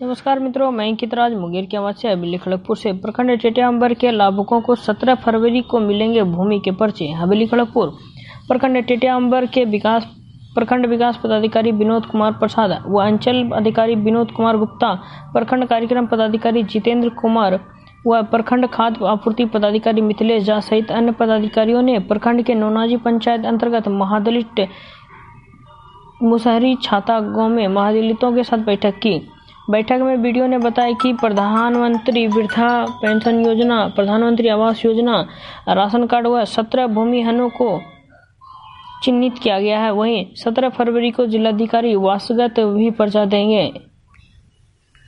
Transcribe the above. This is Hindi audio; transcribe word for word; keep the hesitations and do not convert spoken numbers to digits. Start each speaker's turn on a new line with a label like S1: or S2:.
S1: नमस्कार मित्रों, मैं अंकित राज मुंगेर की आवाज से हवेली खड़गपुर से। प्रखंड टेटिया अंबर के लाभुकों को सत्रह फरवरी को मिलेंगे भूमि के पर्चे। हवेली खड़गपुर प्रखंड टेटिया अंबर के विकास प्रखंड विकास पदाधिकारी विनोद कुमार प्रसाद व अंचल अधिकारी विनोद कुमार गुप्ता, प्रखंड कार्यक्रम पदाधिकारी जितेंद्र कुमार व प्रखंड खाद्य आपूर्ति पदाधिकारी मिथिलेश झा सहित अन्य पदाधिकारियों ने प्रखंड के नौनाजी पंचायत अंतर्गत महादलित मुसहरी छाता गांव में महादलितों के साथ बैठक की। बैठक में वीडियो ने बताया कि प्रधानमंत्री वृद्धा पेंशन योजना, प्रधानमंत्री आवास योजना, राशन कार्ड व सत्रह भूमिहीनों को चिन्हित किया गया है। वहीं सत्रह फरवरी को जिलाधिकारी वास्तुगत भी पर्चा देंगे।